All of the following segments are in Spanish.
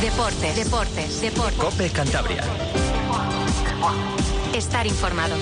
Deportes. COPE Cantabria. Estar informado.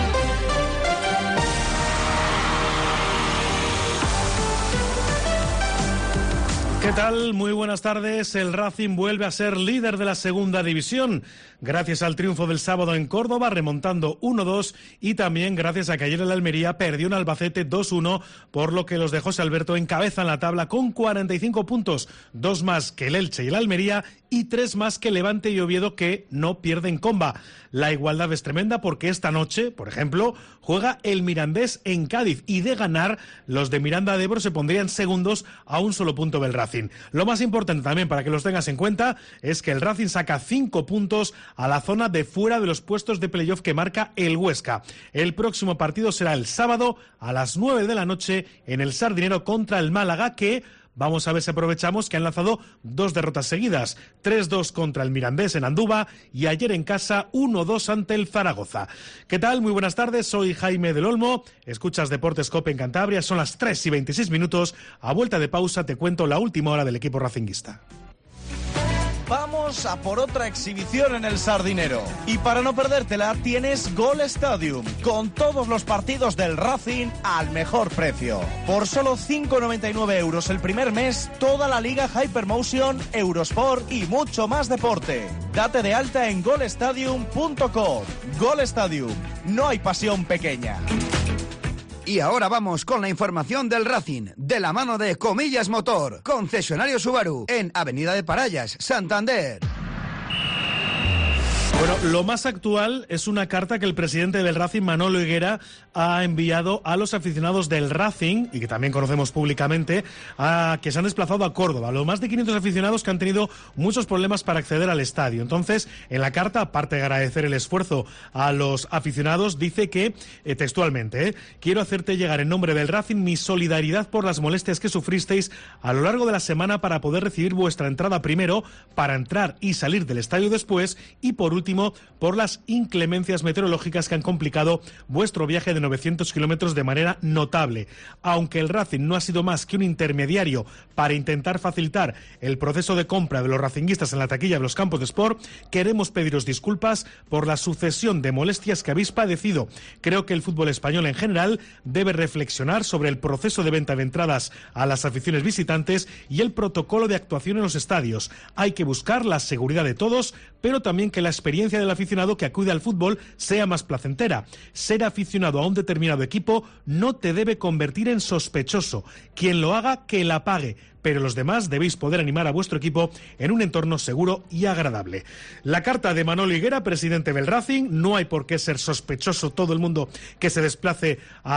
¿Qué tal? Muy buenas tardes. El Racing vuelve a ser líder de la segunda división, gracias al triunfo del sábado en Córdoba, remontando 1-2, y también gracias a que ayer el Almería perdió en Albacete 2-1, por lo que los de José Alberto encabezan la tabla con 45 puntos, 2 más que el Elche y el Almería, y 3 más que Levante y Oviedo, que no pierden comba. La igualdad es tremenda porque esta noche, por ejemplo, juega el Mirandés en Cádiz, y de ganar, los de Miranda de Ebro se pondrían segundos a un solo punto del Racing. Lo más importante también, para que los tengas en cuenta, es que el Racing saca 5 puntos a la zona de fuera de los puestos de playoff que marca el Huesca. El próximo partido será el sábado a las 9 de la noche en el Sardinero contra el Málaga, que vamos a ver si aprovechamos que han lanzado 2 derrotas seguidas, 3-2 contra el Mirandés en Andúba y ayer en casa 1-2 ante el Zaragoza. ¿Qué tal? Muy buenas tardes, soy Jaime del Olmo, escuchas Deportes COPE en Cantabria, son las 3:26, a vuelta de pausa te cuento la última hora del equipo racinguista. Vamos a por otra exhibición en el Sardinero. Y para no perdértela, tienes Gol Stadium, con todos los partidos del Racing al mejor precio. Por solo 5,99 € el primer mes, toda la liga Hypermotion, Eurosport y mucho más deporte. Date de alta en golstadium.com. Gol Stadium, no hay pasión pequeña. Y ahora vamos con la información del Racing, de la mano de Comillas Motor, concesionario Subaru, en Avenida de Parayas, Santander. Bueno, lo más actual es una carta que el presidente del Racing, Manolo Higuera, ha enviado a los aficionados del Racing, y que también conocemos públicamente, que se han desplazado a Córdoba. Los más de 500 aficionados que han tenido muchos problemas para acceder al estadio. Entonces, en la carta, aparte de agradecer el esfuerzo a los aficionados, dice que, textualmente, quiero hacerte llegar en nombre del Racing mi solidaridad por las molestias que sufristeis a lo largo de la semana para poder recibir vuestra entrada primero, para entrar y salir del estadio después, y por último, por las inclemencias meteorológicas que han complicado vuestro viaje de 900 kilómetros de manera notable. Aunque el Racing no ha sido más que un intermediario para intentar facilitar el proceso de compra de los racinguistas en la taquilla de los campos de sport, queremos pediros disculpas por la sucesión de molestias que habéis padecido. Creo que el fútbol español en general debe reflexionar sobre el proceso de venta de entradas a las aficiones visitantes y el protocolo de actuación en los estadios. Hay que buscar la seguridad de todos, pero también que la experiencia del aficionado que acude al fútbol sea más placentera. Ser aficionado a un determinado equipo no te debe convertir en sospechoso. Quien lo haga, que la pague, pero los demás debéis poder animar a vuestro equipo en un entorno seguro y agradable. La carta de Manolo Higuera, presidente del Racing. No hay por qué ser sospechoso todo el mundo que se desplace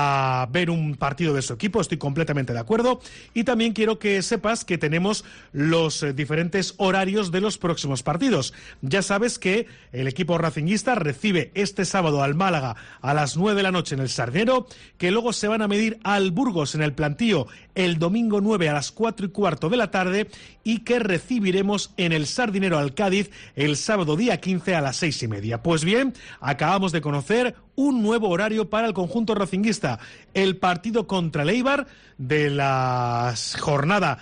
a ver un partido de su equipo, estoy completamente de acuerdo. Y también quiero que sepas que tenemos los diferentes horarios de los próximos partidos. Ya sabes que el equipo racinguista recibe este sábado al Málaga a las 9 de la noche en el Sardinero, que luego se van a medir al Burgos en el Plantío el domingo 9 a las 4:15 de la tarde, y que recibiremos en el Sardinero al Cádiz el sábado día 15 a las 6:30. Pues bien, acabamos de conocer un nuevo horario para el conjunto racinguista. El partido contra el Eibar de la jornada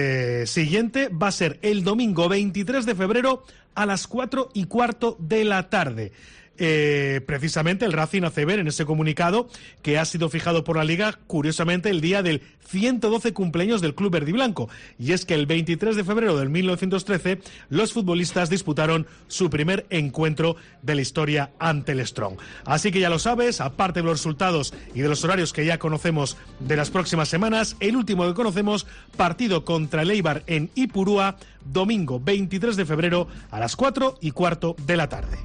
siguiente va a ser el domingo 23 de febrero a las 4:15 de la tarde. Precisamente el Racing hace ver en ese comunicado que ha sido fijado por la Liga, curiosamente, el día del 112 cumpleaños del club verdiblanco, y es que el 23 de febrero del 1913 los futbolistas disputaron su primer encuentro de la historia ante el Strong. Así que ya lo sabes, aparte de los resultados y de los horarios que ya conocemos de las próximas semanas, el último que conocemos, partido contra el Eibar en Ipurúa, domingo 23 de febrero a las 4:15 de la tarde.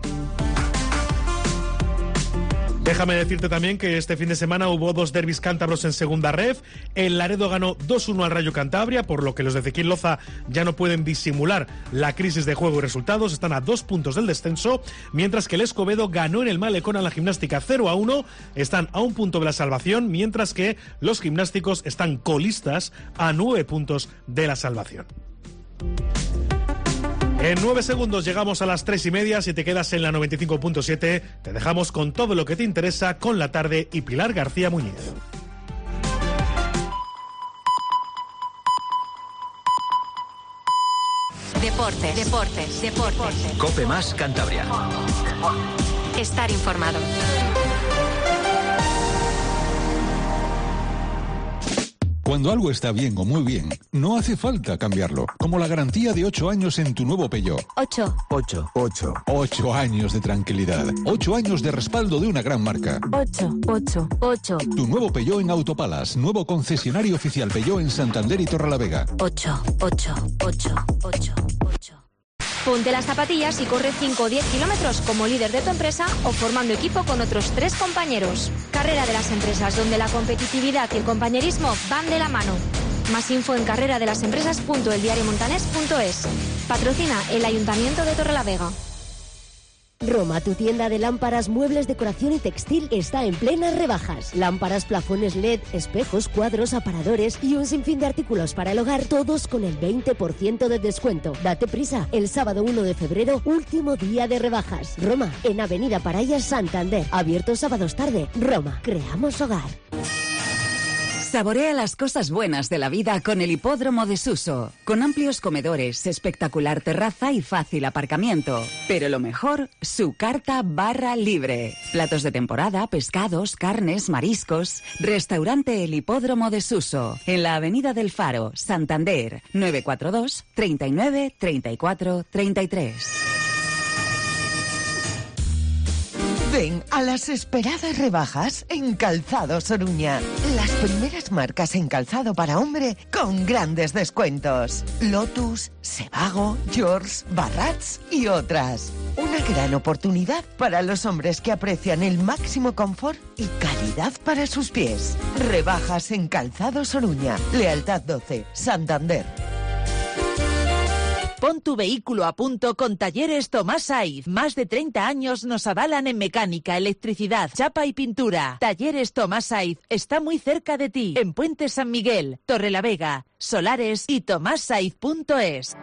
Déjame decirte también que este fin de semana hubo 2 derbis cántabros en segunda ref. El Laredo ganó 2-1 al Rayo Cantabria, por lo que los de Ezequiel Loza ya no pueden disimular la crisis de juego y resultados. Están a 2 puntos del descenso, mientras que el Escobedo ganó en el Malecón a la Gimnástica 0-1. Están a 1 punto de la salvación, mientras que los gimnásticos están colistas a 9 puntos de la salvación. En 9 segundos llegamos a las 3:30. Si te quedas en la 95.7, te dejamos con todo lo que te interesa con La Tarde y Pilar García Muñiz. Deportes. COPE más Cantabria. Estar informado. Cuando algo está bien o muy bien, no hace falta cambiarlo. Como la garantía de 8 años en tu nuevo Peugeot. 8. 8 años de tranquilidad. 8 años de respaldo de una gran marca. 8. Tu nuevo Peugeot en Autopalas. Nuevo concesionario oficial Peugeot en Santander y Torrelavega. 8. Ponte las zapatillas y corre 5 o 10 kilómetros como líder de tu empresa o formando equipo con otros 3 compañeros. Carrera de las empresas, donde la competitividad y el compañerismo van de la mano. Más info en carreradelasempresas.eldiariomontanés.es. Patrocina el Ayuntamiento de Torrelavega. Roma, tu tienda de lámparas, muebles, decoración y textil, está en plenas rebajas. Lámparas, plafones LED, espejos, cuadros, aparadores y un sinfín de artículos para el hogar, todos con el 20% de descuento. Date prisa, el sábado 1 de febrero, último día de rebajas. Roma, en Avenida Parallas, Santander. Abierto sábados tarde. Roma, creamos hogar. Saborea las cosas buenas de la vida con el Hipódromo de Suso. Con amplios comedores, espectacular terraza y fácil aparcamiento. Pero lo mejor, su carta barra libre. Platos de temporada, pescados, carnes, mariscos. Restaurante El Hipódromo de Suso. En la Avenida del Faro, Santander. 942 39 34 33. Ven a las esperadas rebajas en Calzados Oruña. Las primeras marcas en calzado para hombre con grandes descuentos. Lotus, Sebago, George, Barrats y otras. Una gran oportunidad para los hombres que aprecian el máximo confort y calidad para sus pies. Rebajas en Calzados Oruña. Lealtad 12, Santander. Pon tu vehículo a punto con Talleres Tomás Saiz. Más de 30 años nos avalan en mecánica, electricidad, chapa y pintura. Talleres Tomás Saiz está muy cerca de ti. En Puente San Miguel, Torrelavega, Solares y tomassaiz.es.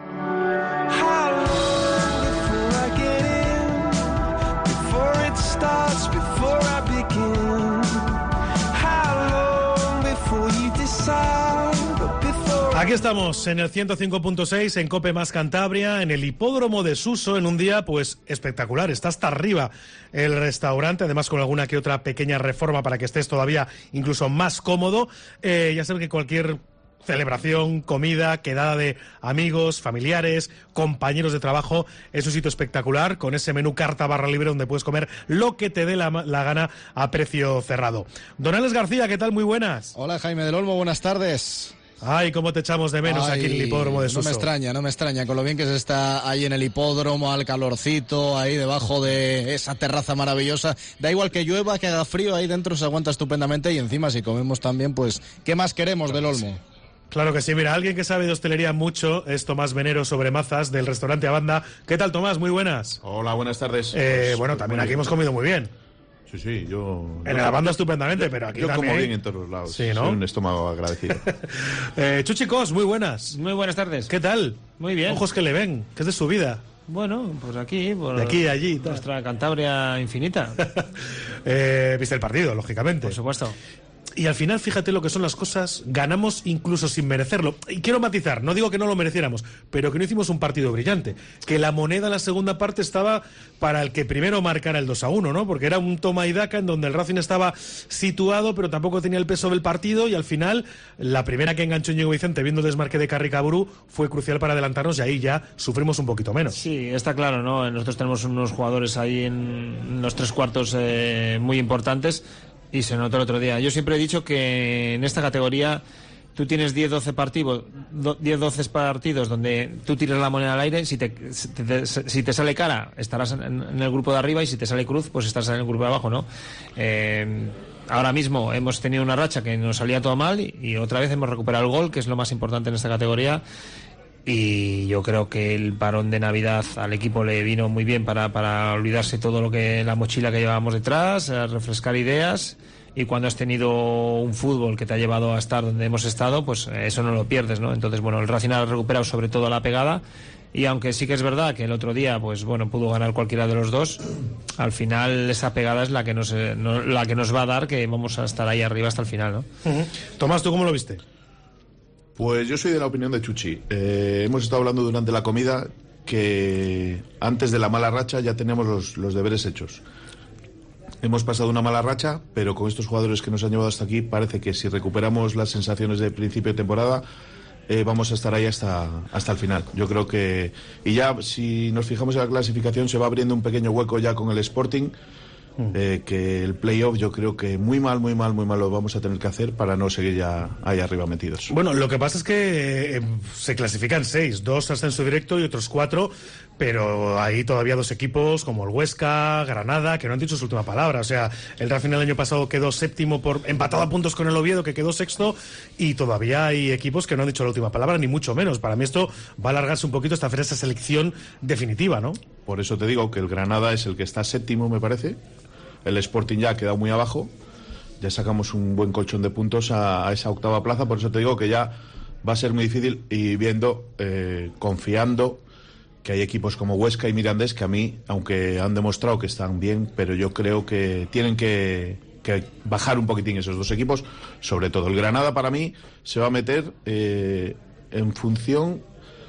Aquí estamos en el 105.6 en COPE más Cantabria, en el Hipódromo de Suso, en un día pues espectacular. Está hasta arriba el restaurante, además con alguna que otra pequeña reforma para que estés todavía incluso más cómodo. Ya sabes que cualquier celebración, comida, quedada de amigos, familiares, compañeros de trabajo, es un sitio espectacular con ese menú carta barra libre donde puedes comer lo que te dé la gana a precio cerrado. Don Alex García, ¿qué tal? Muy buenas. Hola Jaime del Olmo, buenas tardes. Ay, cómo te echamos de menos aquí en el Hipódromo de Suso. No me extraña, con lo bien que se está ahí en el hipódromo, al calorcito, ahí debajo de esa terraza maravillosa. Da igual que llueva, que haga frío, ahí dentro se aguanta estupendamente y encima si comemos también, pues, ¿qué más queremos del Olmo? Claro que sí, mira, alguien que sabe de hostelería mucho es Tomás Venero Sobremazas del restaurante Abanda. ¿Qué tal, Tomás? Muy buenas. Hola, buenas tardes. Bueno, también aquí hemos comido muy bien. Sí, yo... En la banda estupendamente, pero aquí yo también... Yo como bien en todos los lados. Sí, ¿no? Soy un estómago agradecido. Chuchicos, muy buenas. Muy buenas tardes. ¿Qué tal? Muy bien. Ojos que le ven, que es de su vida. Bueno, pues aquí... Por de aquí a allí. Nuestra Cantabria infinita. Viste el partido, lógicamente. Por supuesto. Y al final, fíjate lo que son las cosas, ganamos incluso sin merecerlo. Y quiero matizar, no digo que no lo mereciéramos, pero que no hicimos un partido brillante. Que la moneda en la segunda parte estaba para el que primero marcara el 2-1, ¿no? Porque era un toma y daca en donde el Racing estaba situado, pero tampoco tenía el peso del partido. Y al final, la primera que enganchó Íñigo Vicente, viendo el desmarque de Carricaburu, fue crucial para adelantarnos y ahí ya sufrimos un poquito menos. Sí, está claro, ¿no? Nosotros tenemos unos jugadores ahí en los tres cuartos muy importantes. Y se notó el otro día. Yo siempre he dicho que en esta categoría tú tienes 10-12 partidos donde tú tiras la moneda al aire. Si te sale cara, estarás en el grupo de arriba, y si te sale cruz, pues estarás en el grupo de abajo, ¿no? Ahora mismo hemos tenido una racha que nos salía todo mal y otra vez hemos recuperado el gol, que es lo más importante en esta categoría. Y yo creo que el parón de Navidad al equipo le vino muy bien para olvidarse todo lo que la mochila que llevábamos detrás, refrescar ideas, y cuando has tenido un fútbol que te ha llevado a estar donde hemos estado, pues eso no lo pierdes, ¿no? Entonces, bueno, el Racing ha recuperado sobre todo la pegada, y aunque sí que es verdad que el otro día, pues bueno, pudo ganar cualquiera de los dos, al final esa pegada es la que nos va a dar que vamos a estar ahí arriba hasta el final, ¿no? Tomás, ¿tú cómo lo viste? Pues yo soy de la opinión de Chuchi. Hemos estado hablando durante la comida que antes de la mala racha ya tenemos los deberes hechos. Hemos pasado una mala racha, pero con estos jugadores que nos han llevado hasta aquí, parece que si recuperamos las sensaciones de principio de temporada, vamos a estar ahí hasta el final. Yo creo que... Y ya, si nos fijamos en la clasificación, se va abriendo un pequeño hueco ya con el Sporting, que el playoff yo creo que muy mal lo vamos a tener que hacer para no seguir ya ahí arriba metidos. Bueno, lo que pasa es que se clasifican 6, 2 ascenso directo y otros 4, pero hay todavía 2 equipos como el Huesca, Granada, que no han dicho su última palabra. O sea, el Racing el año pasado quedó séptimo empatado a puntos con el Oviedo, que quedó sexto, y todavía hay equipos que no han dicho la última palabra, ni mucho menos. Para mí esto va a alargarse un poquito hasta hacer esa selección definitiva, ¿no? Por eso te digo que el Granada es el que está séptimo, me parece. El Sporting ya ha quedado muy abajo. Ya sacamos un buen colchón de puntos a esa octava plaza. Por eso te digo que ya va a ser muy difícil, y viendo, confiando que hay equipos como Huesca y Mirandés que a mí, aunque han demostrado que están bien, pero yo creo que tienen que bajar un poquitín esos 2 equipos. Sobre todo el Granada, para mí se va a meter en función,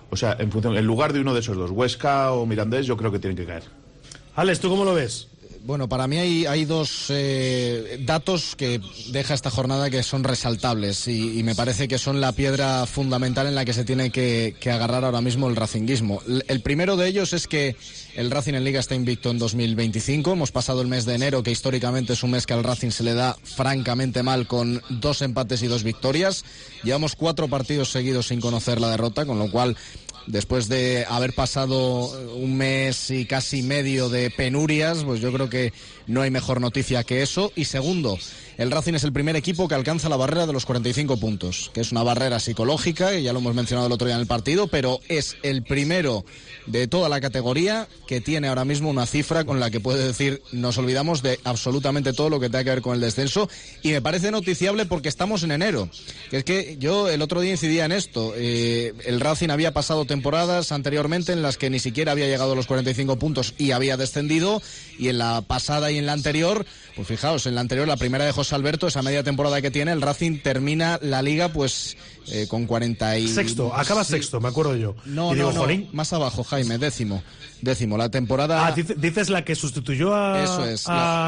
en lugar de uno de esos 2, Huesca o Mirandés. Yo creo que tienen que caer. Alex, ¿tú cómo lo ves? Bueno, para mí hay 2 datos que deja esta jornada que son resaltables y me parece que son la piedra fundamental en la que se tiene que agarrar ahora mismo el racinguismo. El primero de ellos es que el Racing en Liga está invicto en 2025. Hemos pasado el mes de enero, que históricamente es un mes que al Racing se le da francamente mal, con 2 empates y 2 victorias. Llevamos 4 partidos seguidos sin conocer la derrota, con lo cual, después de haber pasado un mes y casi medio de penurias, pues yo creo que no hay mejor noticia que eso. Y segundo, el Racing es el primer equipo que alcanza la barrera de los 45 puntos, que es una barrera psicológica, y ya lo hemos mencionado el otro día en el partido, pero es el primero de toda la categoría que tiene ahora mismo una cifra con la que puede decir: nos olvidamos de absolutamente todo lo que tenga que ver con el descenso. Y me parece noticiable porque estamos en enero, que es que yo el otro día incidía en esto. El Racing había pasado temporadas anteriormente en las que ni siquiera había llegado a los 45 puntos y había descendido, y en la pasada y en la anterior, pues fijaos, en la anterior, la primera de José Alberto, esa media temporada que tiene, el Racing termina la Liga pues con 40 y... Sexto, acaba sexto, me acuerdo yo. No, más abajo, Jaime, décimo, la temporada... Ah, dices la que sustituyó a... Eso es.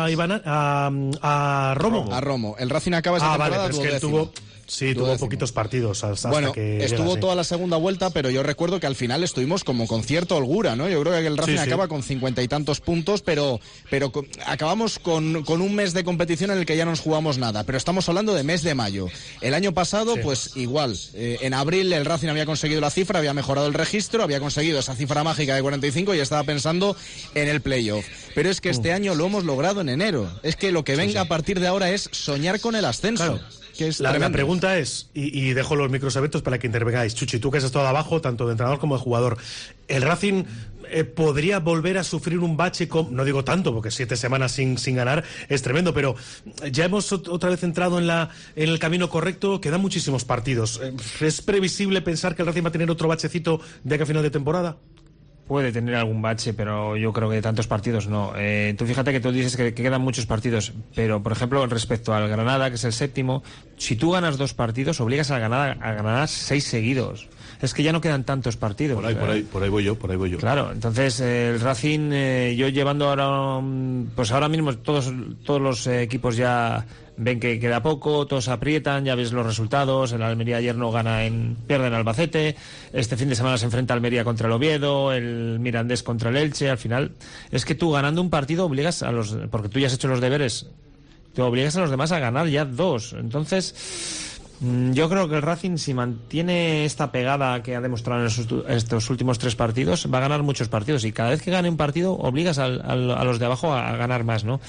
A Romo. A Romo. El Racing acaba esa temporada, vale, pero es que tuvo poquitos partidos hasta que estuvo toda la segunda vuelta, pero yo recuerdo que al final estuvimos como con cierta holgura, ¿no? Yo creo que el Racing acaba con 50 y tantos puntos, pero acabamos con un mes de competición en el que ya no nos jugamos nada. Pero estamos hablando de mes de mayo. El año pasado, pues igual. En abril el Racing había conseguido la cifra, había mejorado el registro, había conseguido esa cifra mágica de 45 y estaba pensando en el playoff. Pero es que este año lo hemos logrado en enero. Es que lo que venga a partir de ahora es soñar con el ascenso. Claro. La pregunta es, y dejo los micros abiertos para que intervengáis, Chuchi, tú que has estado abajo, tanto de entrenador como de jugador, ¿el Racing podría volver a sufrir un bache? No digo tanto, porque 7 semanas sin ganar es tremendo, pero ya hemos otra vez entrado en el camino correcto, quedan muchísimos partidos. ¿Es previsible pensar que el Racing va a tener otro bachecito de aquí a final de temporada? Puede tener algún bache, pero yo creo que de tantos partidos no. Tú fíjate que tú dices que quedan muchos partidos, pero por ejemplo respecto al Granada, que es el séptimo, si tú ganas 2 partidos, obligas al Granada a ganar 6 seguidos. Es que ya no quedan tantos partidos. Por ahí voy yo. Claro, entonces el Racing, yo llevando ahora mismo todos los equipos ya ven que queda poco, todos aprietan, ya ves los resultados. El Almería ayer no gana, pierde en Albacete, este fin de semana se enfrenta Almería contra el Oviedo, el Mirandés contra el Elche. Al final es que tú ganando un partido obligas porque tú ya has hecho los deberes, te obligas a los demás a ganar ya 2. Entonces yo creo que el Racing, si mantiene esta pegada que ha demostrado en estos últimos 3 partidos, va a ganar muchos partidos, y cada vez que gane un partido obligas a los de abajo a ganar más, ¿no?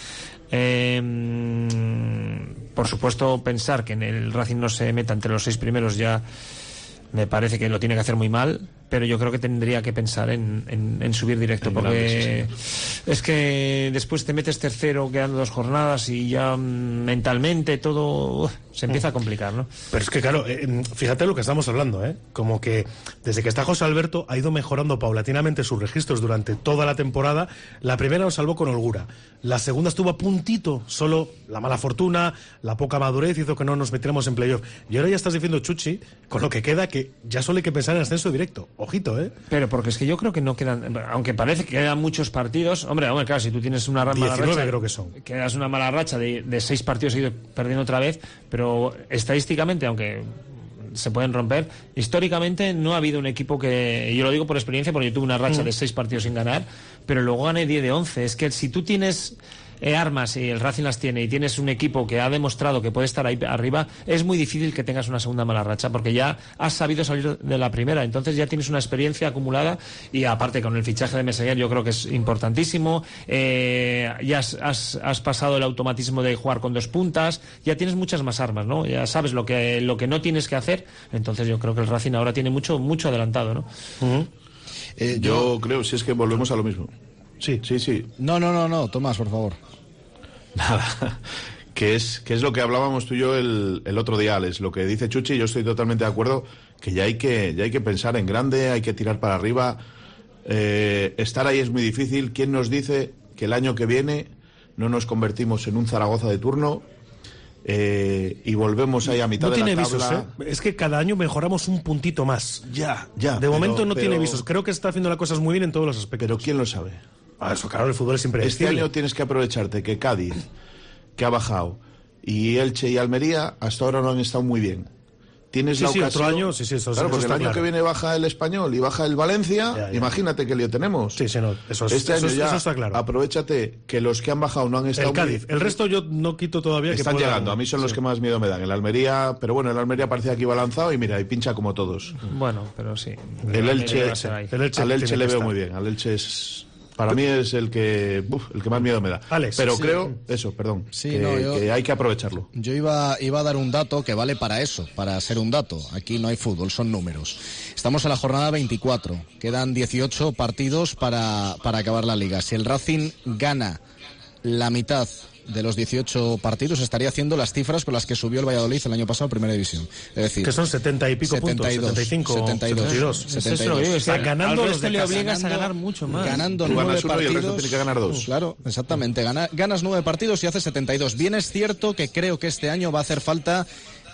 Por supuesto, pensar que en el Racing no se meta entre los 6 primeros ya me parece que lo tiene que hacer muy mal, pero yo creo que tendría que pensar en subir directo, porque es que después te metes tercero quedando 2 jornadas y ya mentalmente todo se empieza a complicar, ¿no? Pero es que claro, fíjate lo que estamos hablando, como que desde que está José Alberto ha ido mejorando paulatinamente sus registros durante toda la temporada. La primera lo salvó con holgura, la segunda estuvo a puntito, solo la mala fortuna, la poca madurez hizo que no nos metiéramos en playoff. Y ahora ya estás diciendo, Chuchi, con lo que queda, que ya solo hay que pensar en ascenso directo. Ojito, Pero porque es que yo creo que no quedan, aunque parece que quedan muchos partidos, hombre, claro, si tú tienes una mala 19 racha, creo que son. Quedas una mala racha de 6 partidos seguidos perdiendo otra vez, pero estadísticamente, aunque se pueden romper, históricamente no ha habido un equipo que, y yo lo digo por experiencia porque yo tuve una racha de 6 partidos sin ganar, pero luego gané 10 de 11. Es que si tú tienes armas y el Racing las tiene y tienes un equipo que ha demostrado que puede estar ahí arriba, es muy difícil que tengas una segunda mala racha porque ya has sabido salir de la primera, entonces ya tienes una experiencia acumulada y aparte con el fichaje de Meseguer yo creo que es importantísimo, ya has pasado el automatismo de jugar con 2 puntas, ya tienes muchas más armas, ¿no? Ya sabes lo que no tienes que hacer, entonces yo creo que el Racing ahora tiene mucho adelantado, ¿no? Yo creo, si es que volvemos a lo mismo. Sí. No, Tomás, por favor. Nada, que es lo que hablábamos tú y yo el otro día, Alex. Lo que dice Chuchi, yo estoy totalmente de acuerdo, que ya hay que pensar en grande, hay que tirar para arriba. Estar ahí es muy difícil. ¿Quién nos dice que el año que viene no nos convertimos en un Zaragoza de turno y volvemos ahí a mitad de la tabla? No tiene visos, Es que cada año mejoramos un puntito más. Ya. De momento no tiene visos. Creo que está haciendo las cosas muy bien en todos los aspectos. Pero ¿quién lo sabe? Eso, claro, el fútbol es impredecible. Este año tienes que aprovecharte que Cádiz, que ha bajado, y Elche y Almería hasta ahora no han estado muy bien. Tienes la ocasión. Otro año, eso claro, porque está el año que viene baja el Español y baja el Valencia, ya. Imagínate qué lío tenemos. Este año ya está claro. Aprovechate que los que han bajado no han estado el Cádiz, el resto yo no quito todavía. Están llegando, a mí son los que más miedo me dan. El Almería, pero bueno, el Almería parecía que iba lanzado y mira, y pincha como todos. Bueno, pero sí. Al Elche le veo muy bien, al Elche es... Para mí es el que más miedo me da. Alex, pero creo, que hay que aprovecharlo. Yo iba a dar un dato que vale para eso, para ser un dato. Aquí no hay fútbol, son números. Estamos en la jornada 24. Quedan 18 partidos para acabar la liga. Si el Racing gana la mitad de los 18 partidos, estaría haciendo las cifras con las que subió el Valladolid el año pasado a Primera División. Es decir, que son 70 y pico 72, puntos, 72. Ganando los le obligas a ganar mucho más. Ganando 9 partidos. Y el resto tiene que ganar 2. Claro, exactamente. Ganas 9 partidos y haces 72. Bien es cierto que creo que este año va a hacer falta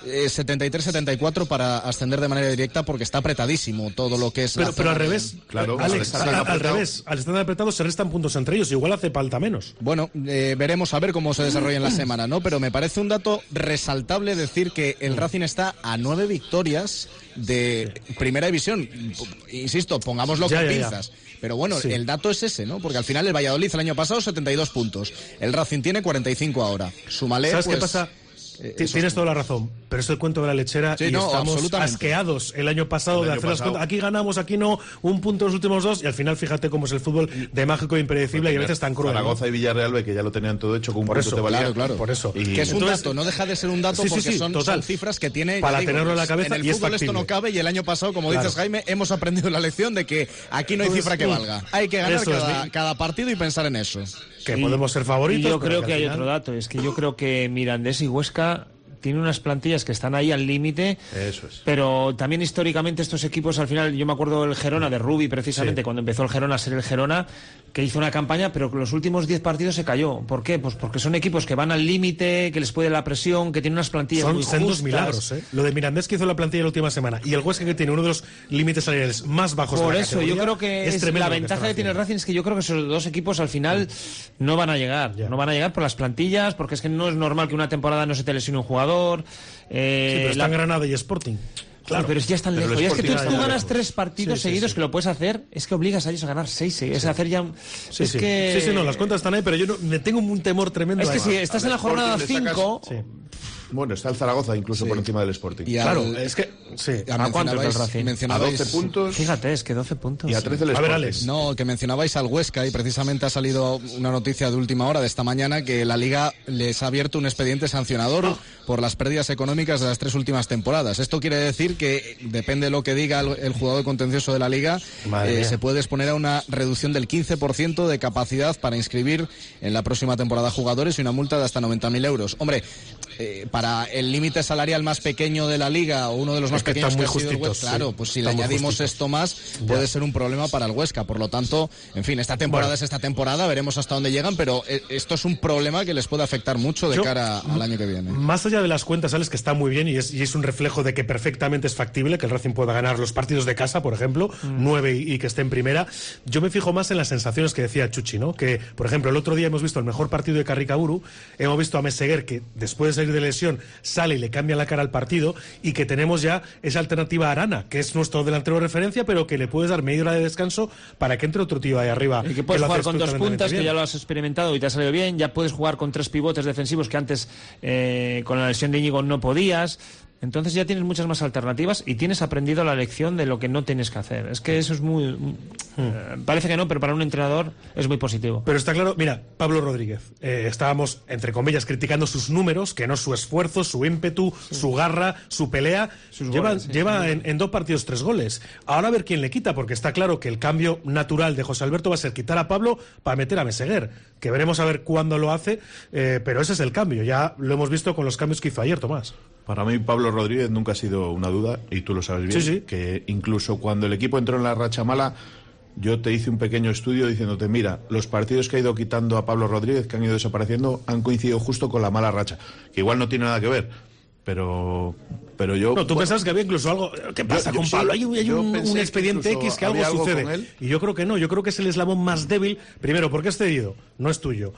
73-74 para ascender de manera directa porque está apretadísimo todo lo que es pero al revés, claro, Alex, al revés, al estar apretados se restan puntos entre ellos, igual hace falta menos. Bueno, veremos a ver cómo se desarrolla en la semana, ¿no? Pero me parece un dato resaltable decir que el Racing está a 9 victorias de Primera División. Insisto, pongámoslo con pinzas. Pero bueno, el dato es ese, ¿no? Porque al final el Valladolid el año pasado 72 puntos, el Racing tiene 45 ahora. Súmale, ¿sabes qué pasa? Tienes toda la razón, pero es el cuento de la lechera y estamos asqueados el año pasado de hacer las cuentas. Aquí ganamos, aquí no, un punto en los últimos 2 y al final fíjate cómo es el fútbol de mágico e impredecible y a veces tan cruel. Zaragoza y Villarreal, que ya lo tenían todo hecho con un punto de valía. Claro. Por eso. Que es un dato, no deja de ser un dato porque son cifras que tiene... Para tenerlo en la cabeza en el y fútbol esto no cabe y el año pasado, como dices Jaime, hemos aprendido la lección de que aquí no hay cifra que valga. Hay que ganar cada partido y pensar en eso. Que podemos ser favoritos. Y yo creo que hay otro dato, es que yo creo que Mirandés y Huesca tiene unas plantillas que están ahí al límite. Eso es. Pero también históricamente estos equipos, al final, yo me acuerdo del Gerona, de Rubi, precisamente, cuando empezó el Gerona a ser el Gerona, que hizo una campaña, pero que los últimos 10 partidos se cayó. ¿Por qué? Pues porque son equipos que van al límite, que les puede la presión, que tienen unas plantillas muy justas. Son dos milagros, ¿eh? Lo de Mirandés que hizo la plantilla la última semana y el Huesca que tiene uno de los límites salariales más bajos por de la eso, yo creo que es tremendo. La ventaja que tiene el Racing es que yo creo que esos dos equipos al final no van a llegar. No van a llegar por las plantillas, porque es que no es normal que una temporada no se te lesione un jugador. Pero están Granada y Sporting. Claro, pero es ya están lejos. Y es que tú ganas 3 partidos seguidos que lo puedes hacer, es que obligas a ellos a ganar 6. Es hacer ya. No, las cuentas están ahí, pero yo me tengo un temor tremendo. Es que si estás en la jornada 5. Bueno, está el Zaragoza incluso por encima del Sporting. Claro, es que... ¿A cuánto es el Racing? A 12 puntos. Fíjate, es que 12 puntos. Y a 13 el Sporting. A ver, Alex. No, que mencionabais al Huesca y precisamente ha salido una noticia de última hora de esta mañana que la Liga les ha abierto un expediente sancionador por las pérdidas económicas de las 3 últimas temporadas. Esto quiere decir que, depende de lo que diga el jugador contencioso de la Liga, se puede exponer a una reducción del 15% de capacidad para inscribir en la próxima temporada jugadores y una multa de hasta 90.000 euros. Hombre, para el límite salarial más pequeño de la liga, o uno de los más pequeños que ha sido el Huesca, claro, pues si le añadimos esto más, puede ser un problema para el Huesca. Por lo tanto, en fin, esta temporada es esta temporada, veremos hasta dónde llegan, pero esto es un problema que les puede afectar mucho de cara al año que viene. Más allá de las cuentas, Alex, que está muy bien y es un reflejo de que perfectamente es factible que el Racing pueda ganar los partidos de casa, por ejemplo, 9 y que esté en primera. Yo me fijo más en las sensaciones que decía Chuchi, ¿no? Que, por ejemplo, el otro día hemos visto el mejor partido de Carricaburu, hemos visto a Meseguer que después de salir de lesión sale y le cambia la cara al partido, y que tenemos ya esa alternativa a Arana, que es nuestro delantero de referencia, pero que le puedes dar media hora de descanso para que entre otro tío ahí arriba. Y que puedes jugar con 2 puntas, que ya lo has experimentado y te ha salido bien. Ya puedes jugar con 3 pivotes defensivos que antes con la lesión de Íñigo no podías. Entonces ya tienes muchas más alternativas y tienes aprendido la lección de lo que no tienes que hacer. Es que eso es muy... parece que no, pero para un entrenador es muy positivo. Pero está claro, mira, Pablo Rodríguez, estábamos, entre comillas, criticando sus números, que no su esfuerzo, su ímpetu, su garra, su pelea. Lleva en 2 partidos 3 goles. Ahora a ver quién le quita, porque está claro que el cambio natural de José Alberto va a ser quitar a Pablo para meter a Meseguer, que veremos a ver cuándo lo hace, pero ese es el cambio. Ya lo hemos visto con los cambios que hizo ayer, Tomás. Para mí Pablo Rodríguez nunca ha sido una duda, y tú lo sabes bien, sí. Que incluso cuando el equipo entró en la racha mala, yo te hice un pequeño estudio diciéndote, mira, los partidos que ha ido quitando a Pablo Rodríguez, que han ido desapareciendo, han coincidido justo con la mala racha, que igual no tiene nada que ver, pero yo... No, tú pensabas que había incluso algo... ¿Qué pasa con Pablo? Hay un expediente X que algo sucede. Y yo creo que no, yo creo que es el eslabón más débil. Primero, porque es cedido, no es tuyo.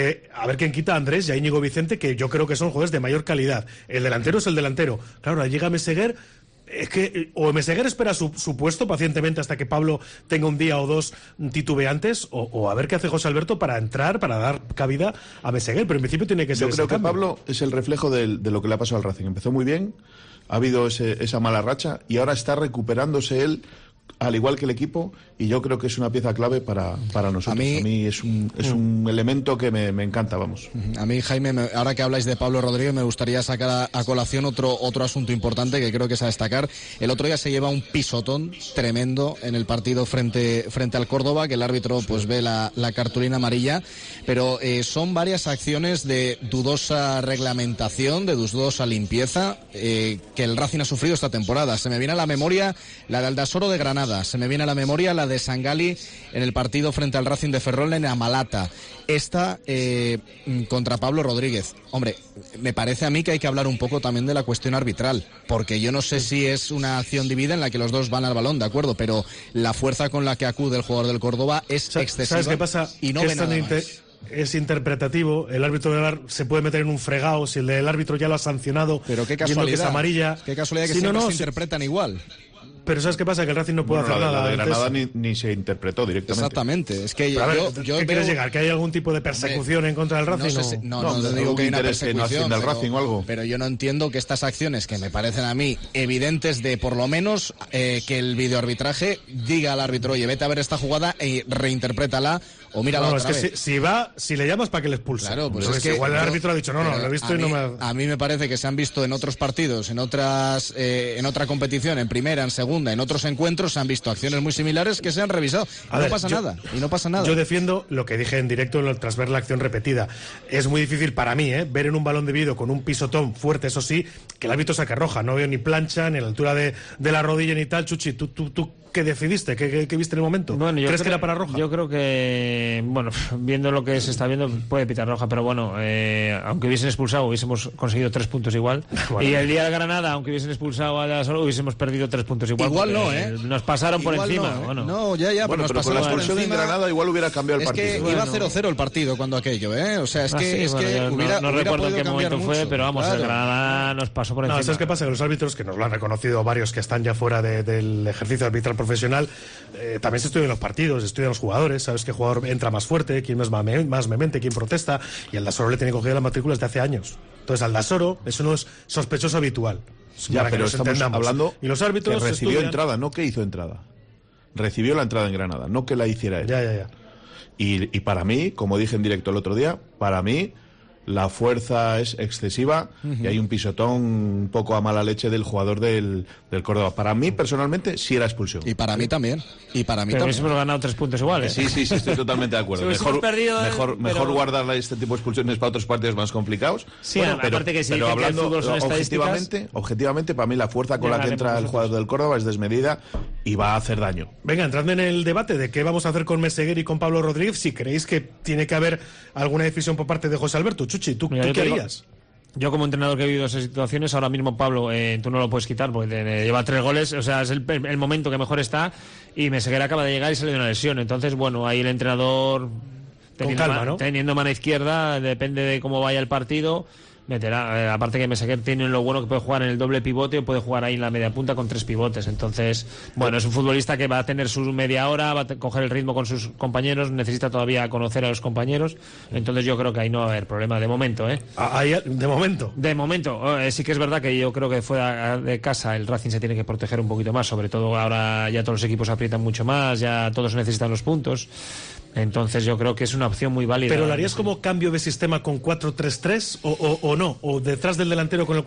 A ver quién quita a Andrés y a Íñigo Vicente, que yo creo que son jugadores de mayor calidad. El delantero es el delantero. Claro, ahora llega Meseguer... Es que o Meseguer espera su puesto pacientemente hasta que Pablo tenga un día o 2 titubeantes, o a ver qué hace José Alberto para entrar, para dar cabida a Meseguer, pero en principio tiene que ser. Yo creo que Pablo es el reflejo de lo que le ha pasado al Racing. Empezó muy bien, ha habido esa mala racha y ahora está recuperándose él, al igual que el equipo, y yo creo que es una pieza clave para nosotros. A mí es un elemento que me encanta, vamos. A mí, Jaime, ahora que habláis de Pablo Rodríguez, me gustaría sacar a colación otro asunto importante que creo que es a destacar. El otro día se lleva un pisotón tremendo en el partido frente al Córdoba, que el árbitro pues ve la cartulina amarilla, pero son varias acciones de dudosa reglamentación, de dudosa limpieza, que el Racing ha sufrido esta temporada. Se me viene a la memoria la de Aldasoro de Granada, se me viene a la memoria la de Sangali en el partido frente al Racing de Ferrol en Amalata, esta contra Pablo Rodríguez. Hombre, me parece a mí que hay que hablar un poco también de la cuestión arbitral, porque yo no sé si es una acción dividida en la que los dos van al balón, de acuerdo, pero la fuerza con la que acude el jugador del Córdoba es excesiva. ¿Sabes qué pasa? Y no ve nada más. Es interpretativo, el árbitro del VAR se puede meter en un fregado si el árbitro ya lo ha sancionado. Pero qué casualidad, que es amarilla. Qué casualidad que siempre se interpretan igual. Pero ¿sabes qué pasa? Que el Racing no puede hacer nada. La de Granada ni se interpretó directamente. Exactamente. Es que ¿qué quieres llegar? ¿Que hay algún tipo de persecución en contra del Racing? No digo que hay una persecución, del Racing o algo. Pero yo no entiendo que estas acciones, que me parecen a mí evidentes de, por lo menos, que el videoarbitraje diga al árbitro, oye, vete a ver esta jugada y reinterprétala, o mírala otra vez. Es que si le llamas para que le expulse. Claro, pues es que igual el árbitro ha dicho, no, lo he visto y no me... A mí me parece que se han visto en otros partidos, en otra competición, en primera, en segunda, en otros encuentros, se han visto acciones muy similares que se han revisado. Y no pasa nada. Yo defiendo lo que dije en directo tras ver la acción repetida. Es muy difícil para mí, ver en un balón de vídeo con un pisotón fuerte, eso sí, que el árbitro saque roja. No veo ni plancha, ni la altura de la rodilla, ni tal. Chuchi, ¿tú qué decidiste? ¿Qué viste en el momento? Bueno, ¿Crees que era para roja? Yo creo que, bueno, viendo lo que se está viendo, puede pitar roja, pero bueno, aunque hubiesen expulsado, hubiésemos conseguido 3 puntos igual. Bueno, y el día de Granada, aunque hubiesen expulsado a la solo, hubiésemos perdido 3 puntos igual. Igual no, Nos pasaron igual por encima. No, no, ya, bueno, pero nos con la expulsión en Granada igual hubiera cambiado el partido. Es que iba 0-0 el partido cuando aquello, O sea, no recuerdo en qué momento fue, pero vamos, el Granada nos pasó por encima. ¿Sabes qué pasa? Que los árbitros, que nos lo han reconocido varios que están ya fuera del ejercicio arbitral profesional, también se estudian los partidos, estudian los jugadores, sabes qué jugador entra más fuerte, quién es más vehemente, quién protesta, y Aldasoro le tiene cogido las matrículas de hace años. Entonces Aldasoro, eso no es sospechoso habitual. Ya, pero estamos hablando y los árbitros que recibió entrada, no que hizo entrada. Recibió la entrada en Granada, no que la hiciera él. Ya. Y para mí, como dije en directo el otro día, para mí la fuerza es excesiva y hay un pisotón un poco a mala leche del jugador del Córdoba. Para mí, personalmente, sí era expulsión. Y para mí también. Pero hubiésemos ganado 3 puntos igual, ¿eh? Sí, estoy totalmente de acuerdo. Mejor guardar este tipo de expulsiones para otros partidos más complicados. Sí, aparte que pero hablando objetivamente, para mí la fuerza con la que entra el jugador del Córdoba es desmedida y va a hacer daño. Venga, entradme en el debate de qué vamos a hacer con Meseguer y con Pablo Rodríguez, si creéis que tiene que haber alguna decisión por parte de José Alberto. Chuchi, ¿tú qué harías? Yo como entrenador que he vivido esas situaciones, ahora mismo Pablo, tú no lo puedes quitar porque lleva 3 goles, o sea, es el momento que mejor está, y Meseguer acaba de llegar y sale de una lesión. Entonces, bueno, ahí el entrenador teniendo mano izquierda, depende de cómo vaya el partido, meterá, aparte que Meseguer tiene lo bueno que puede jugar en el doble pivote o puede jugar ahí en la media punta con 3 pivotes. Entonces, bueno, es un futbolista que va a tener su media hora, va a coger el ritmo con sus compañeros, necesita todavía conocer a los compañeros. Entonces yo creo que ahí no va a haber problema de momento, ¿eh? ¿De momento? De momento. Sí que es verdad que yo creo que fuera de casa el Racing se tiene que proteger un poquito más, sobre todo ahora ya todos los equipos aprietan mucho más, ya todos necesitan los puntos. Entonces yo creo que es una opción muy válida. ¿Pero lo harías como cambio de sistema con 4-3-3 o no? ¿O detrás del delantero con el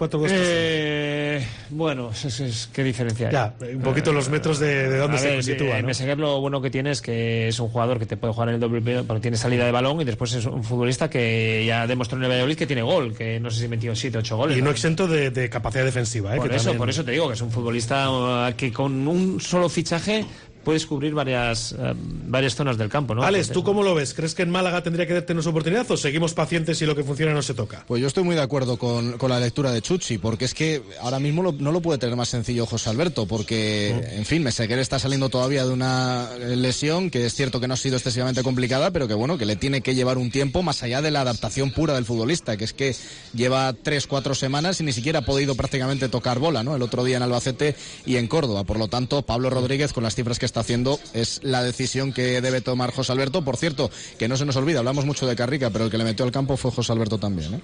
4-2-3? Bueno, ¿qué diferencia hay? Ya, un poquito los metros de dónde se sitúa, ¿no? Meseguer lo bueno que tiene es que es un jugador que te puede jugar en el doble, pero tiene salida de balón, y después es un futbolista que ya demostró en el Valladolid que tiene gol, que no sé si metió 7 o 8 goles. Y no exento de capacidad defensiva, ¿eh? Por eso te digo que es un futbolista que con un solo fichaje puedes cubrir varias zonas del campo, ¿no? Alex, ¿tú cómo lo ves? ¿Crees que en Málaga tendría que tener su oportunidad o seguimos pacientes y lo que funciona no se toca? Pues yo estoy muy de acuerdo con la lectura de Chuchi, porque es que ahora mismo no lo puede tener más sencillo José Alberto, porque, en fin, Meseguer está saliendo todavía de una lesión que es cierto que no ha sido excesivamente complicada, pero que bueno, que le tiene que llevar un tiempo más allá de la adaptación pura del futbolista, que es que lleva 3-4 semanas y ni siquiera ha podido prácticamente tocar bola, ¿no? El otro día en Albacete y en Córdoba. Por lo tanto, Pablo Rodríguez, con las cifras que está haciendo, es la decisión que debe tomar José Alberto. Por cierto, que no se nos olvida, hablamos mucho de Carrica, pero el que le metió al campo fue José Alberto también, ¿eh?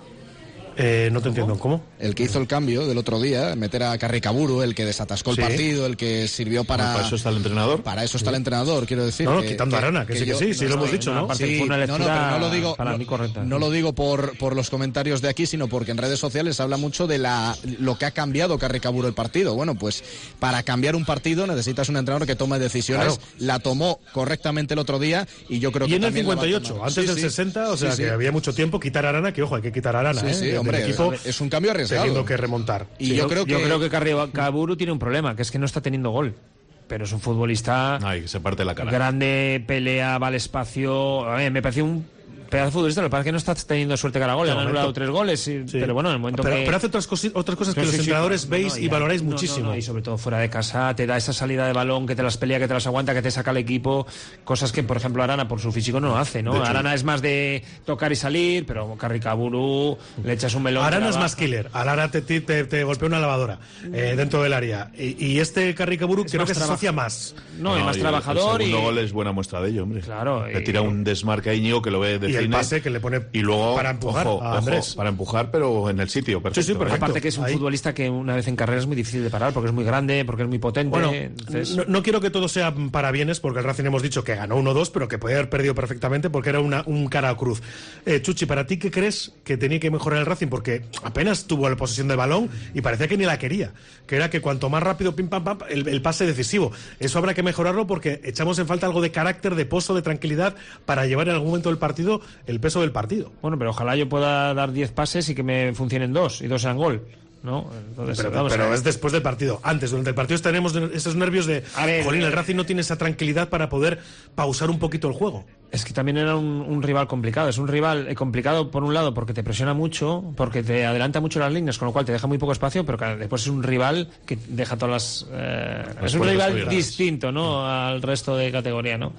No te entiendo, ¿cómo? El que hizo el cambio del otro día, meter a Carricaburu, el que desatascó el partido, el que sirvió para... ¿Para eso está el entrenador? Para eso está el entrenador, quiero decir. No, quitando a Arana, que sí, lo hemos dicho, ¿no? Sí, pero no lo digo, para mí correcta. No lo digo por los comentarios de aquí, sino porque en redes sociales se habla mucho de lo que ha cambiado Carricaburu el partido. Bueno, pues para cambiar un partido necesitas un entrenador que tome decisiones. Claro. La tomó correctamente el otro día y yo creo que... Y en el 58, antes del 60, o sea que había mucho tiempo, quitar a Arana, que ojo, hay que quitar a Arana, hombre, equipo, es un cambio arriesgado. Teniendo que remontar. Y yo creo que Carricaburu tiene un problema, que es que no está teniendo gol. Pero es un futbolista... que se parte la cara. Grande, pelea, va al espacio... A mí me pareció un pedazo de futbolista, lo que pasa es que no está teniendo suerte cara a gol, han anulado 3 goles, pero bueno, en el momento pero hace otras cosas que los entrenadores veis y valoráis muchísimo. Y sobre todo fuera de casa, te da esa salida de balón, que te las pelea, que te las aguanta, que te saca el equipo, cosas que, por ejemplo, Arana, por su físico, no lo hace, ¿no? Arana es más de tocar y salir, pero Carricaburu, le echas un melón... Arana es más killer, Arana te golpea una lavadora dentro del área, y este Carricaburu creo que se asocia más. No, y más trabajador. El segundo gol es buena muestra de ello, hombre. Claro. Le tira un desmarque a Íñigo que lo ve de y el pase que le pone y luego para empujar a Andrés. Para empujar, pero en el sitio, perfecto. Sí, perfecto. Aparte que es un futbolista que una vez en carrera es muy difícil de parar, porque es muy grande, porque es muy potente. Bueno, entonces... no quiero que todo sea para bienes, porque el Racing hemos dicho que ganó 1-2, pero que podía haber perdido perfectamente porque era un cara a cruz. Chuchi, ¿para ti qué crees que tenía que mejorar el Racing? Porque apenas tuvo la posesión del balón y parecía que ni la quería, que era que cuanto más rápido pim pam pam el pase decisivo. Eso habrá que mejorarlo porque echamos en falta algo de carácter, de pozo, de tranquilidad para llevar en algún momento del partido el peso del partido. Bueno, pero ojalá yo pueda dar 10 pases y que me funcionen 2 y 2 sean gol, ¿no? Entonces, pero es después del partido. Antes, durante el partido tenemos esos nervios de jolín, el Racing no tiene esa tranquilidad para poder pausar un poquito el juego. Es que también era un rival complicado. Es un rival complicado por un lado porque te presiona mucho, porque te adelanta mucho las líneas, con lo cual te deja muy poco espacio, pero que después es un rival que deja todas las... es un rival distinto, ¿no? Al resto de categoría, ¿no?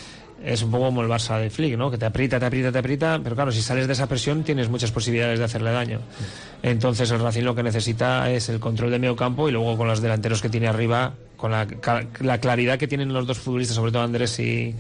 Es un poco como el Barça de Flick, ¿no? Que te aprieta, pero claro, si sales de esa presión tienes muchas posibilidades de hacerle daño. Entonces el Racing lo que necesita es el control de medio campo y luego con los delanteros que tiene arriba, con la claridad que tienen los dos futbolistas, sobre todo Andrés y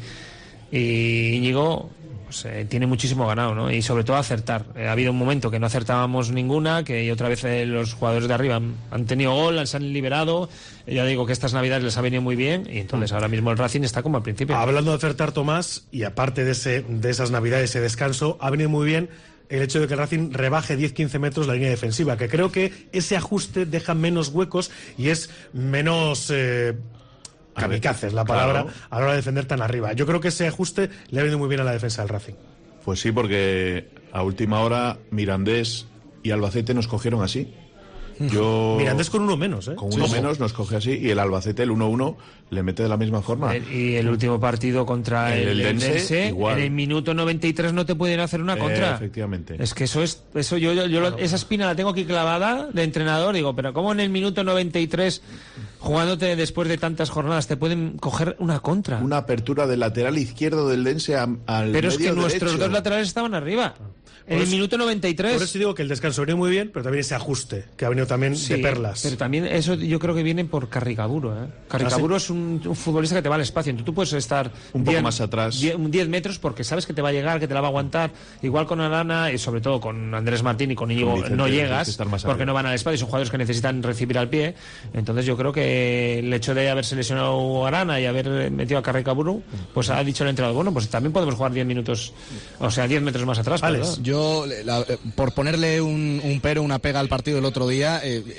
Íñigo, pues tiene muchísimo ganado, ¿no? Y sobre todo acertar. Ha habido un momento que no acertábamos ninguna, que otra vez los jugadores de arriba han tenido gol, se han liberado. Ya digo que estas navidades les ha venido muy bien y entonces ahora mismo el Racing está como al principio. Hablando de acertar, Tomás, y aparte de esas navidades, ese descanso, ha venido muy bien el hecho de que el Racing rebaje 10-15 metros la línea defensiva, que creo que ese ajuste deja menos huecos y es menos kamikaze, es la palabra, claro, a la hora de defender tan arriba. Yo creo que ese ajuste le ha venido muy bien a la defensa del Racing. Pues sí, porque a última hora Mirandés y Albacete nos cogieron así. Mirandés con uno menos, ¿eh? Con uno menos nos coge así, y el Albacete, el 1-1, le mete de la misma forma. Y el último partido contra el Dense, en el minuto 93 no te pueden hacer una contra. Efectivamente. Es que eso yo claro, esa espina la tengo aquí clavada de entrenador, digo, pero ¿cómo en el minuto 93, jugándote después de tantas jornadas, te pueden coger una contra? Una apertura del lateral izquierdo del Dense al pero es que medio nuestros derecho. dos laterales estaban arriba. En el minuto 93. Por eso digo que el descanso venía muy bien, pero también ese ajuste que ha venido también de perlas. Pero también eso yo creo que viene por Carricaburo. Carricaburo es un futbolista que te va al espacio. Entonces tú puedes estar un poco más atrás. 10 metros porque sabes que te va a llegar, que te la va a aguantar. Igual con Arana y sobre todo con Andrés Martín y con Íñigo no llegas porque no van al espacio. Son jugadores que necesitan recibir al pie. Entonces yo creo que el hecho de haberse lesionado a Arana y haber metido a Carricaburo, pues ha dicho el entrenador, bueno, pues también podemos jugar 10 minutos, o sea, 10 metros más atrás. Yo, por ponerle un pero, una pega al partido del otro día,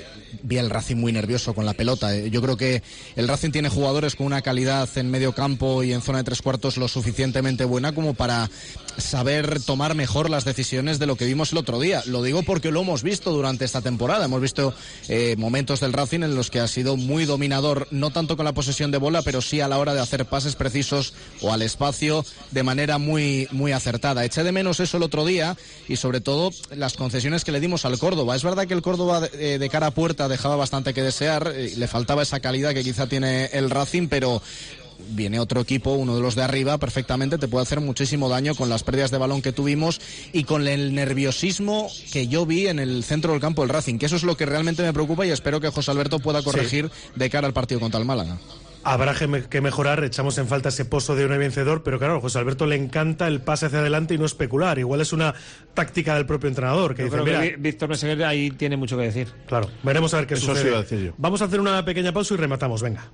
vi al Racing muy nervioso con la pelota. Yo creo que el Racing tiene jugadores con una calidad en medio campo y en zona de tres cuartos lo suficientemente buena como para saber tomar mejor las decisiones de lo que vimos el otro día. Lo digo porque lo hemos visto durante esta temporada. Hemos visto momentos del Racing en los que ha sido muy dominador, no tanto con la posesión de bola, pero sí a la hora de hacer pases precisos o al espacio de manera muy, muy acertada. Eché de menos eso el otro día y sobre todo las concesiones que le dimos al Córdoba. Es verdad que el Córdoba de cara a puerta dejaba bastante que desear, le faltaba esa calidad que quizá tiene el Racing, pero viene otro equipo, uno de los de arriba, perfectamente te puede hacer muchísimo daño con las pérdidas de balón que tuvimos y con el nerviosismo que yo vi en el centro del campo del Racing, que eso es lo que realmente me preocupa y espero que José Alberto pueda corregir de cara al partido contra el Málaga. Habrá que mejorar, echamos en falta ese pozo de un vencedor, pero claro, a José Alberto le encanta el pase hacia adelante y no especular. Igual es una táctica del propio entrenador. Que yo dice, creo que Víctor Meseguer ahí tiene mucho que decir. Claro, veremos a ver qué sucede. Eso sí iba a decir yo. Vamos a hacer una pequeña pausa y rematamos, venga.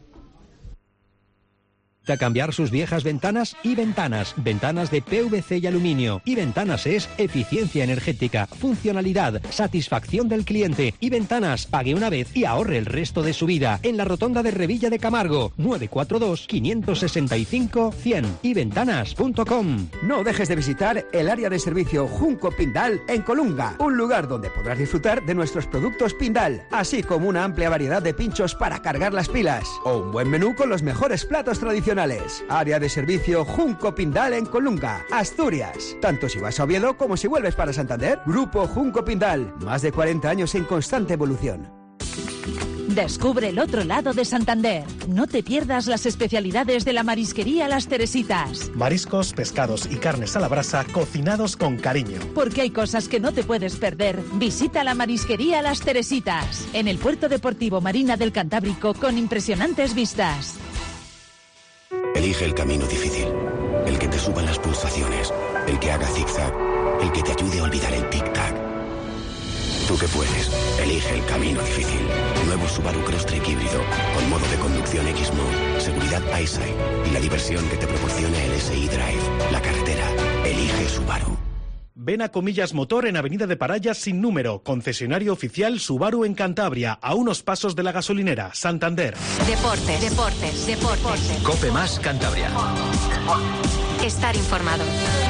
A cambiar sus viejas ventanas y ventanas de PVC y aluminio. Y Ventanas es eficiencia energética, funcionalidad, satisfacción del cliente. Y Ventanas, pague una vez y ahorre el resto de su vida. En la rotonda de Revilla de Camargo, 942-565-100 y ventanas.com. No dejes de visitar el área de servicio Junco Pindal en Colunga, un lugar donde podrás disfrutar de nuestros productos Pindal, así como una amplia variedad de pinchos para cargar las pilas o un buen menú con los mejores platos tradicionales. Área de servicio Junco Pindal en Colunga, Asturias. Tanto si vas a Oviedo como si vuelves para Santander. Grupo Junco Pindal, más de 40 años en constante evolución. Descubre el otro lado de Santander. No te pierdas las especialidades de la marisquería Las Teresitas. Mariscos, pescados y carnes a la brasa cocinados con cariño. Porque hay cosas que no te puedes perder. Visita la marisquería Las Teresitas, en el Puerto Deportivo Marina del Cantábrico, con impresionantes vistas. Elige el camino difícil, el que te suban las pulsaciones, el que haga zigzag, el que te ayude a olvidar el tic-tac. Tú que puedes, elige el camino difícil. Nuevo Subaru Crosstrek híbrido, con modo de conducción X-Mode, seguridad EyeSight y la diversión que te proporciona el SI Drive. La carretera, elige Subaru. Ven a Comillas Motor en Avenida de Parayas sin número, concesionario oficial Subaru en Cantabria, a unos pasos de la gasolinera, Santander. Deportes. Cope Más Cantabria. Estar informado.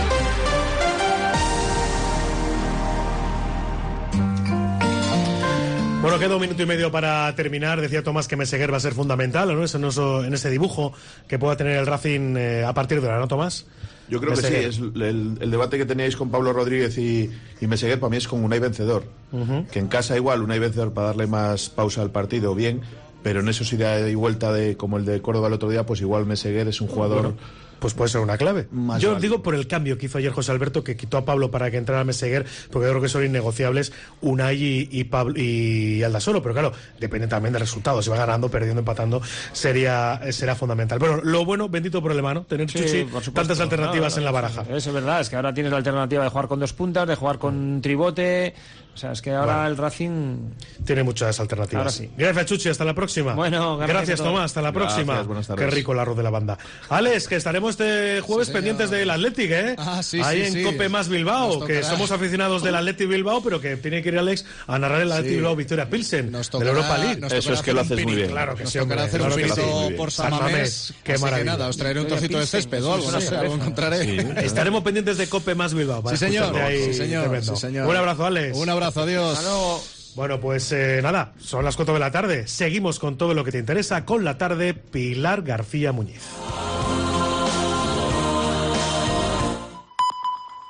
Bueno, queda un minuto y medio para terminar. Decía Tomás que Meseguer va a ser fundamental, ¿no? En ese dibujo que pueda tener el Racing a partir de ahora, ¿no, Tomás? Yo creo Meseguer. Que sí, es el debate que teníais con Pablo Rodríguez y Meseguer para mí es con Unai Vencedor. Que en casa igual Unai Vencedor para darle más pausa al partido, bien, pero en eso sí de vuelta como el de Córdoba el otro día, pues igual Meseguer es un jugador... Bueno, pues puede ser una clave. Yo digo por el cambio que hizo ayer José Alberto, que quitó a Pablo para que entrara Meseguer, porque yo creo que son innegociables Unai y Pablo y Aldasoro, pero claro, depende también del resultado. Si va ganando, perdiendo, empatando, será fundamental. Bueno, lo bueno, bendito por el hermano, tener Chuchi tantas alternativas en la baraja. Eso es verdad, es que ahora tienes la alternativa de jugar con dos puntas, de jugar con tribote. O sea, es que ahora el Racing tiene muchas alternativas. Ahora sí. Gracias, Chuchi, hasta la próxima. Bueno, gracias Tomás, hasta la próxima. Buenas tardes. Qué rico el arroz de la banda. Alex, que estaremos este jueves pendientes del Athletic, ¿eh? Ahí en Cope Más Bilbao, que somos aficionados del Athletic Bilbao, pero que tiene que ir Alex a narrar el Athletic Bilbao Victoria Pilsen de la Europa League. Eso es que lo haces muy bien. Claro que sí, nos tocará hacer un pinito por San Mamés. Qué maravilla. Nada, os traeré un trocito de césped o algo, no sé, algo encontraré. Estaremos pendientes de Cope Más Bilbao. Sí, señor. Un abrazo, Alex. Un abrazo, adiós. Bueno, pues nada, son las 4 de la tarde. Seguimos con todo lo que te interesa con La Tarde, Pilar García Muñiz.